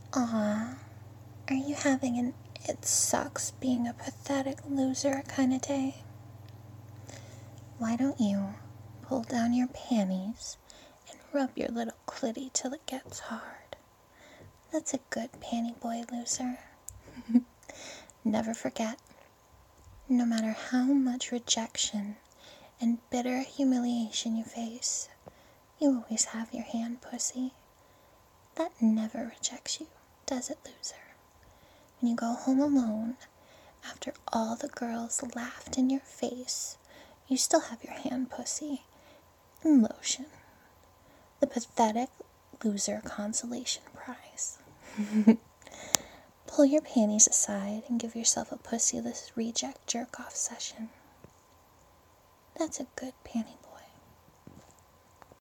Aw, are you having an it sucks being a pathetic loser kind of day? Why don't you pull down your panties and rub your little clitty till it gets hard? That's a good panty boy loser. Never forget, no matter how much rejection and bitter humiliation you face, you always have your hand pussy. That never rejects you, does it, loser? When you go home alone, after all the girls laughed in your face, you still have your hand pussy in lotion. The pathetic loser consolation prize. Pull your panties aside and give yourself a pussyless reject jerk-off session. That's a good panty